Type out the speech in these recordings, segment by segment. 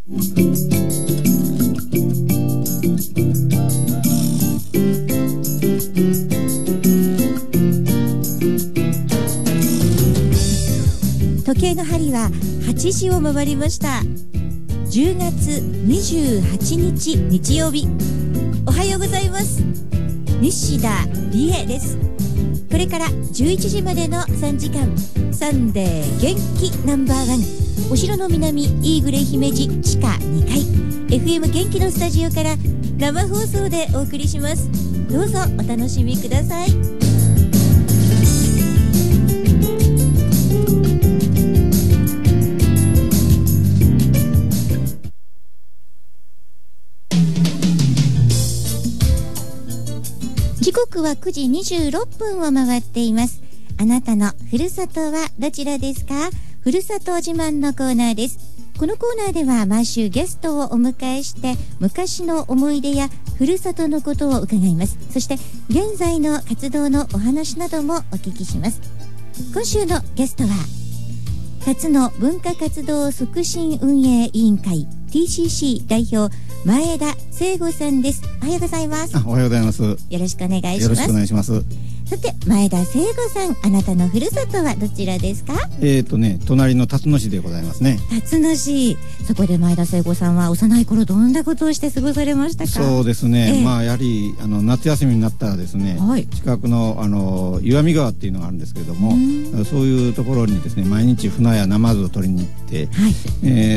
時計の針は8時を回りました。10月28日日曜日、おはようございます。西田理恵です。これから11時までの3時間、サンデー元気ナンバーワン、お城の南イーグレ姫路地下2階 FM 元気のスタジオから生放送でお送りします。どうぞお楽しみください。時刻は9時26分を回っています。あなたのふるさとはどちらですか？ふるさと自慢のコーナーです。このコーナーでは毎週ゲストをお迎えして昔の思い出やふるさとのことを伺います。そして現在の活動のお話などもお聞きします。今週のゲストは辰野文化活動促進運営委員会 TCC 代表前田聖吾さんです。おはようございます。 おはようございます。よろしくお願いします。 よろしくお願いします。 さて前田聖吾さん、あなたのふるさとはどちらですか？ 隣の辰野市でございますね。 辰野市、そこで前田聖吾さんは幼い頃どんなことをして過ごされましたか？ そうですね、やはり夏休みになったらですね、近くの岩見川っていうのがあるんですけれども、そういうところにですね毎日船やナマズを取りに行って、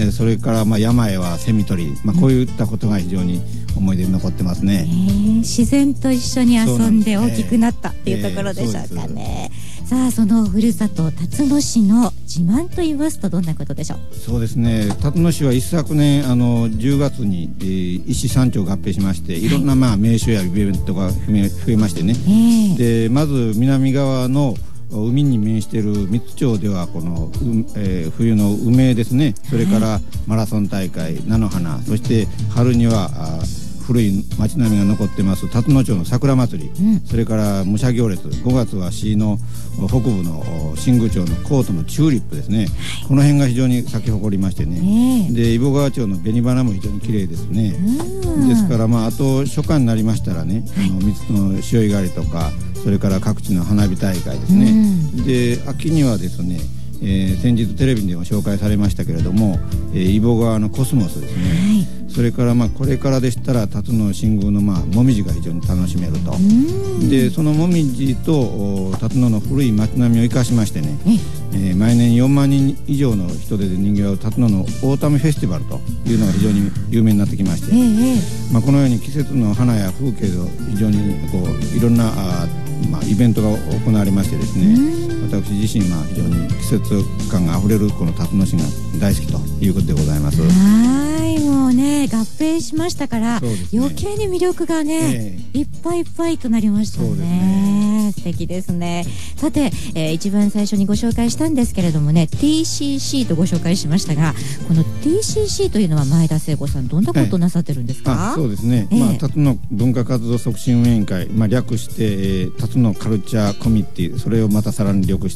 それから山へはセミ取り、こういったことが非常に思い出に残ってますね。 自然と一緒に遊んで大きくなったっていうところでしょうかね。さあ、そのふるさと辰野市の自慢と言いますとどんなことでしょう？そうですね、 辰野市は一昨年10月に、一市三町合併しまして、いろんな名所やイベントが増えましてね、でまず南側の海に面している三津町ではこの、冬の梅ですね、それからマラソン大会、菜の花、そして春には古い町並みが残ってます辰野町の桜祭り、それから武者行列、5月は市の北部の新宮町のコートのチューリップですね、この辺が非常に咲き誇りましてね、で揖保川町の紅花も非常に綺麗ですね。ですからあと初夏になりましたらね、三つの潮干狩りとか、それから各地の花火大会ですね、で秋にはですね、先日テレビでも紹介されましたけれども、揖保川のコスモスですね、それからこれからでしたら辰野新宮のもみじが非常に楽しめると。でそのもみじと辰野の古い町並みを生かしましてね、毎年4万人以上の人でにぎわう辰野のオータムフェスティバルというのが非常に有名になってきまして、このように季節の花や風景を非常にいろんなイベントが行われましてですね、私自身は非常に季節感があふれるこの辰野市が大好きということでございます。 もうね、合併しましたから、余計に魅力がね、いっぱいいっぱいとなりましたね。素敵ですね。さて、一番最初にご紹介したんですけれどもね、 TCC とご紹介しましたが、この TCC というのは前田聖吾さん、どんなことをなさってるんですか？ そうですね、辰野文化活動促進運営委員会、略して辰野カルチャーコミッティ、それをまたさらに略して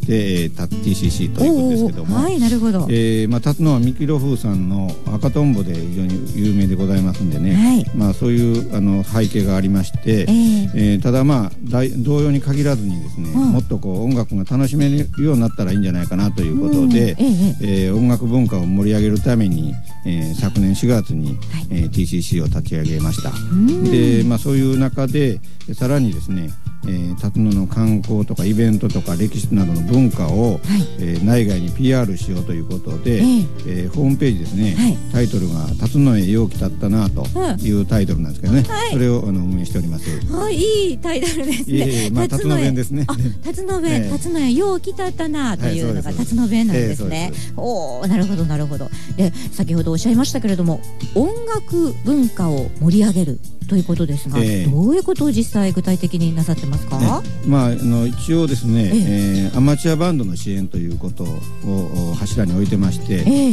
、TCC ということですけども、 なるほど。 辰野は三木露風さんの赤とんぼで非常に有名でございますんでね、そういう背景がありまして、ただ同様に限らずにですね、もっと音楽が楽しめるようになったらいいんじゃないかなということで、音楽文化を盛り上げるために、昨年4月に、TCC を立ち上げました。で、そういう中でさらにですね、辰野の観光とかイベントとか歴史などの文化を、内外に PR しようということで、ホームページですね、タイトルが辰野へよう来たったなというタイトルなんですけどね、それを運営しております。 いいタイトルですね。 辰野弁ですね。 辰野弁、辰野へよう来たったなというのが辰野弁なんですね。なるほどなるほど。で、先ほどおっしゃいましたけれども、音楽文化を盛り上げるということですが、どういうことを実際具体的になさってますか？ 一応ですね、アマチュアバンドの支援ということを柱に置いてまして、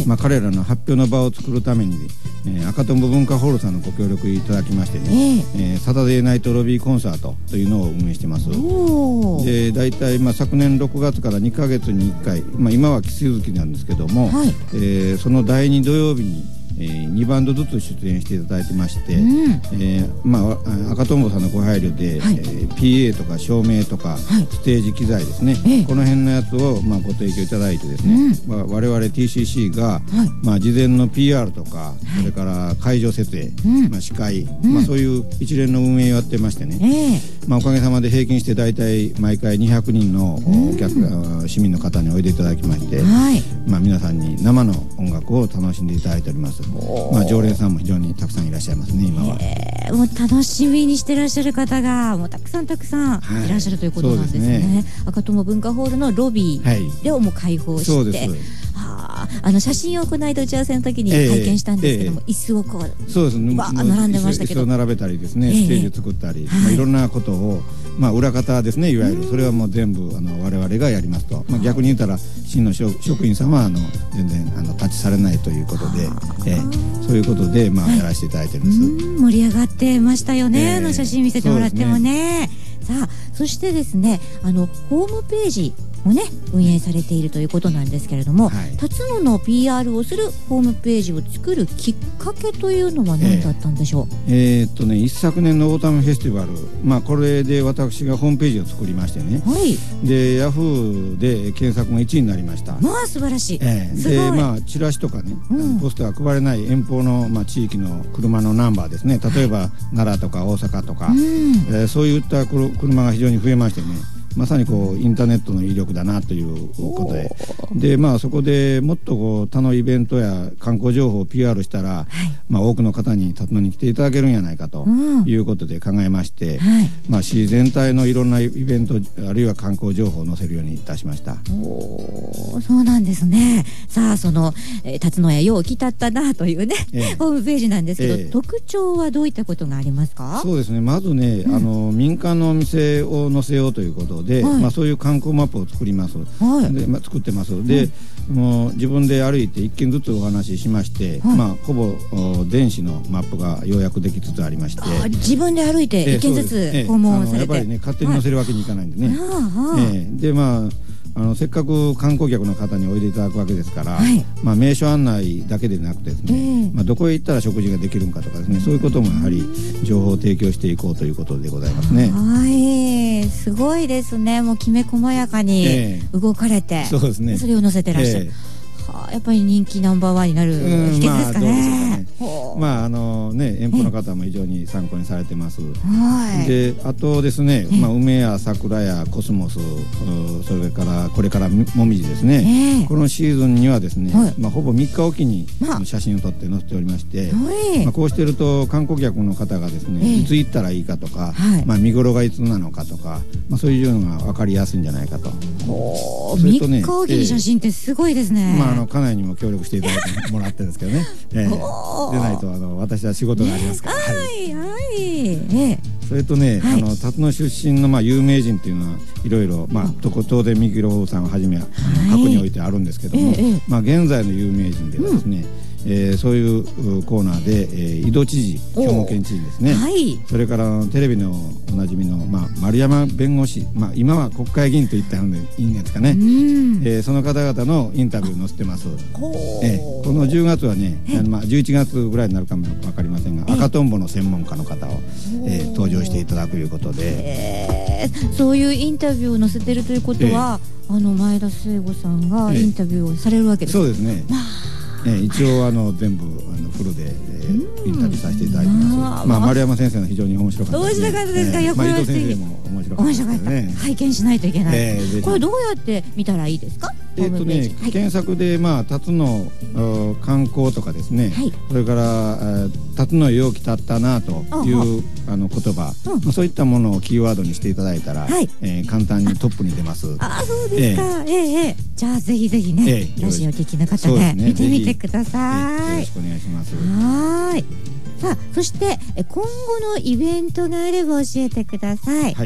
彼らの発表の場を作るために、赤とんぼ文化ホールさんのご協力いただきましてね、サタデーナイトロビーコンサートというのを運営してます。で、大体昨年6月から2ヶ月に1回、今は季節月なんですけども、その第2土曜日に 2バンドずつ出演していただいてまして、赤とんぼさんのご配慮で、PA とか照明とか、ステージ機材ですね、この辺のやつを、ご提供いただいてですね、我々 TCC が、事前の PR とか、それから会場設営、司会、そういう一連の運営をやってましてね、おかげさまで平均して大体毎回200人の市民の方においでいただきまして、皆さんに生の音楽を楽しんでいただいております。常連さんも非常にたくさんいらっしゃいますね、今は。 もう楽しみにしてらっしゃる方がもうたくさんいらっしゃるということなんですね。赤友文化ホールのロビーでもう開放して、写真をこの間打ち合わせの時に拝見したんですけども、椅子をこうそうですね、 並んでましたけど、 椅子を並べたりですね、ステージ作ったり、いろんなことを、裏方ですね、いわゆるそれはもう全部我々がやりますと、逆に言ったら市の職員様は全然タッチされないということで、そういうことでやらせていただいてるんです。 盛り上がってましたよね、写真見せてもらってもね。さあ、そしてですね、ホームページをね運営されているということなんですけれども、辰野の PR をするホームページを作るきっかけというのは何だったんでしょう。 一昨年のオータムフェスティバル、これで私がホームページを作りましてね、でヤフーで検索が1位になりました。 素晴らしい。 でチラシとかね、ポスターが配れない遠方の地域の車のナンバーですね、例えば奈良とか大阪とか、そういった車が非常に増えましてね、まさにインターネットの威力だなということで、そこでもっと他のイベントや観光情報を PR したら、多くの方に辰野に来ていただけるんじゃないかということで考えまして、市全体のいろんなイベントあるいは観光情報を載せるようにいたしました。 そうなんですね。さあ、その辰野やよう来たったなというね、ホームページなんですけど、特徴はどういったことがありますか。 そうですね、まずね、民間のお店を載せようということで、そういう観光マップを作ります。で、作ってます。で、もう自分で歩いて一軒ずつお話ししまして、ほぼ電子のマップがようやくできつつありまして、 自分で歩いて一軒ずつ訪問されて、 やっぱりね、勝手に載せるわけにいかないんでね。で、せっかく観光客の方においでいただくわけですから、名所案内だけでなくてですね、どこへ行ったら食事ができるのかとかですね、そういうこともやはり情報を提供していこうということでございますね。 すごいですね。もうきめ細やかに動かれて、 そうですね、 それを載せてらっしゃる。やっぱり人気ナンバーワンになる秘訣ですかね。 遠方の方も非常に参考にされてます。で、あとですね、梅や桜やコスモス、それからこれからもみじですね、このシーズンにはですね、ほぼ3日おきに写真を撮って載せておりまして、こうしていると観光客の方がですね、いつ行ったらいいかとか、見頃がいつなのかとか、そういうのが分かりやすいんじゃないかと。 3日おきに写真ってすごいですね。 家内にも協力していただいてもらってるんですけどね。でないと私は仕事がありますから。それとね、辰野出身の有名人っていうのはいろいろ当然三木郎さんをはじめ過去においてあるんですけども、現在の有名人ではですね、そういうコーナーで、井戸知事、兵庫県知事ですね、それからテレビのおなじみの、丸山弁護士、今は国会議員といったのでいいんですかね、その方々のインタビュー載せてます。この10月はね、11月ぐらいになるかも分かりませんが、赤とんぼの専門家の方を、登場していただくということで、 そういうインタビューを載せてるということは、前田聖吾さんがインタビューをされるわけですか。そうですね。 一応全部フルでインタビューさせていただいてます。丸山先生の非常に面白かったですね。面白かったですか。井戸先生も面白かったですね。拝見しないといけない。これどうやって見たらいいですか。検索で辰野観光とかですね、それから辰野陽気立ったなという言葉、そういったものをキーワードにしていただいたら簡単にトップに出ます。 そうですか。じゃあぜひぜひね、ラジオ聞きの方ね、見てみてください。 よろしくお願いします。 さあ、そして今後のイベントがあれば教えてください。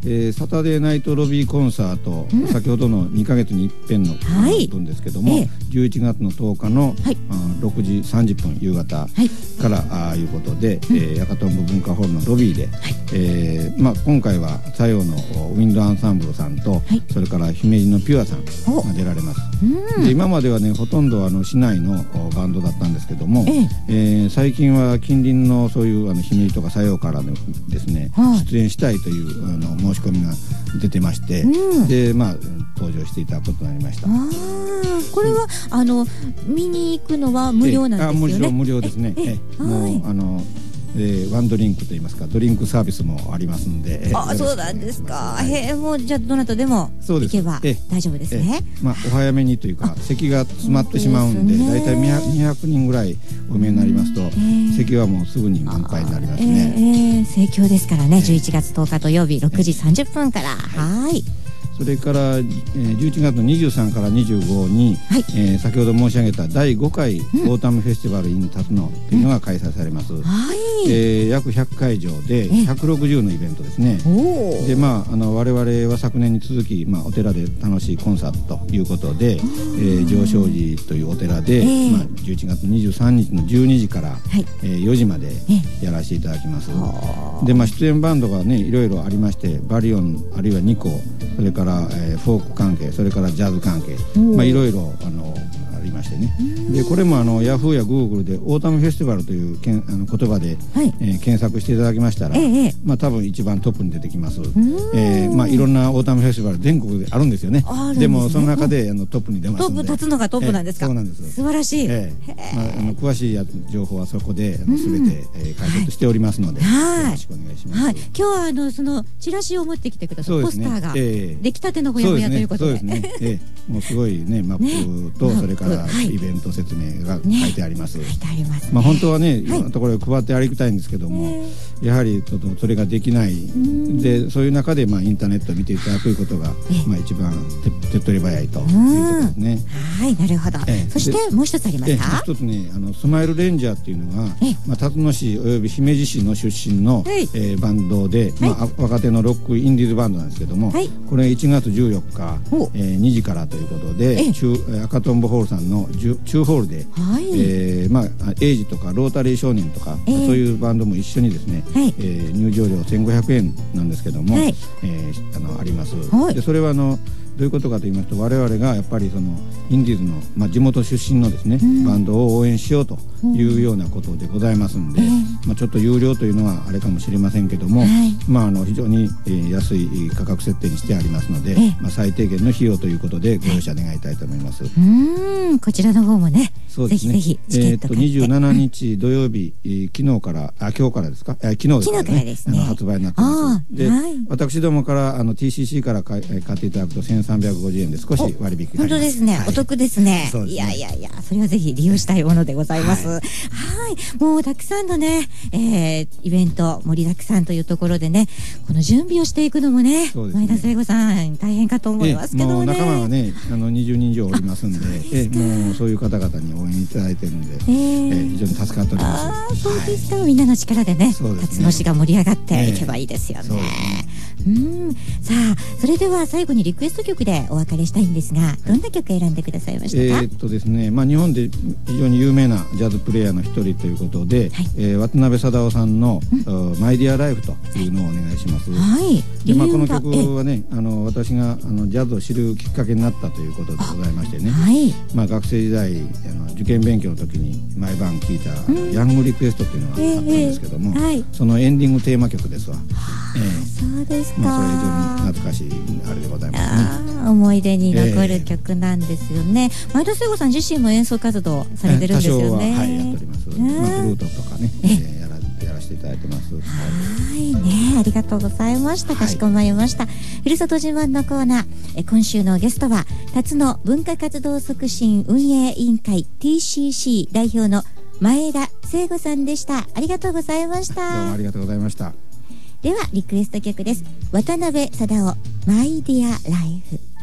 サタデーナイトロビーコンサート、先ほどの2ヶ月に一遍の分ですけども、11月の10日の、6時30分夕方からいうことで、ヤカトンボ文化ホールのロビーで、今回は西洋のウィンドアンサンブルさんと、それから姫路のピュアさんが出られます。で今まではねほとんど市内のバンドだったんですけども、最近は近隣のそういう姫路とか西洋からですね、出演したいという申し込みが出てまして、で登場していただくことになりました。 これは見に行くのは無料なんですよね。 無料ですね。もうワンドリンクといいますかドリンクサービスもありますので。 そうなんですか。もうじゃあどなたでも行けば大丈夫ですね。 お早めにというか席が詰まってしまうんで、だいたい200人ぐらいお見えになりますと、席はもうすぐに満杯になりますね。 盛況ですからね。11月10日土曜日6時30分から。 それから11月の23から25に、先ほど申し上げた第5回オータムフェスティバル in 辰野というのが開催されます。約100会場で160のイベントですね。で我々は昨年に続き、お寺で楽しいコンサートということで、上昇寺というお寺で、11月23日の12時から、4時までやらせていただきます。で出演バンドがねいろいろありまして、バリオンあるいはニコ、それからフォーク関係、それからジャズ関係、いろいろありましてね。でこれもヤフーやグーグルでオータムフェスティバルという言葉で、検索していただきましたら、多分一番トップに出てきます。いろんなオータムフェスティバル全国であるんですよね。でもその中でトップに出ますので。トップ立つのがトップなんですか。そうなんです。 素晴らしい。 詳しい情報はそこで全て解説しておりますので、よろしくお願いします。 今日はそのチラシを持ってきてください。ポスターが出来たてのほやほやということで。 もうすごいねマップとそれからイベント説明が書いてあります。本当はねいろんなところで配って歩きたいんですけども、やはりちょっとそれができないで、そういう中でインターネットを見ていただくことが一番手っ取り早いというところですね。 なるほど。そしてもう一つありますか。 一つねスマイルレンジャーっていうのが辰野市および姫路市の出身のバンドで、若手のロックインディーズバンドなんですけども、これ1月14日2時からということで、赤とんぼホールさんの中ホールで、エイジとかロータリー少年とか、そういうバンドも一緒にですね、入場料1500円なんですけども、あります。でそれはどういうことかと言いますと、我々がやっぱりそのインディーズの、地元出身のですね、バンドを応援しようというようなことでございますんで、ちょっと有料というのはあれかもしれませんけども、非常に安い価格設定にしてありますので、最低限の費用ということでご容赦願いたいと思います。 こちらの方もね、ぜひぜひチケット買って 27日土曜日、今日からですか、昨日ですね、発売になってます。で、私どもからTCC から買っていただくと1350円で少し割引があります。 本当ですね、お得ですね。いやそれはぜひ利用したいものでございます。もうたくさんのね、イベント盛りだくさんというところでね、この準備をしていくのもね、前田聖子さん大変かと思いますけどね。もう仲間がね20人以上おりますんで、もうそういう方々に応援いただいてるんで、非常に助かっております。 そうですか。みんなの力でね、辰野市が盛り上がっていけばいいですよね。さあそれでは最後にリクエスト曲でお別れしたいんですが、どんな曲選んでくださいましたか。 ですね、日本で非常に有名なジャズプレイヤーの一人ということで、渡辺貞夫さんのマイディアライフというのをお願いします。でこの曲はね私がジャズを知るきっかけになったということでございましてね、学生時代受験勉強の時に毎晩聴いたヤングリクエストっていうのがあったんですけども、そのエンディングテーマ曲ですわ。 そうですか。 それ非常に懐かしいあれでございますね。 思い出に残る曲なんですよね。前田聖子さん自身も演奏活動されてるんですよね。 多少はやっております。フルートとかねやらせていただいてます。 ありがとうございました。かしこまりました。ふるさと自慢のコーナー、今週のゲストは辰野文化活動促進運営委員会 TCC 代表の前田聖子さんでした。ありがとうございました。 どうもありがとうございました。 ではリクエスト曲です。渡辺貞夫マイディアライフ。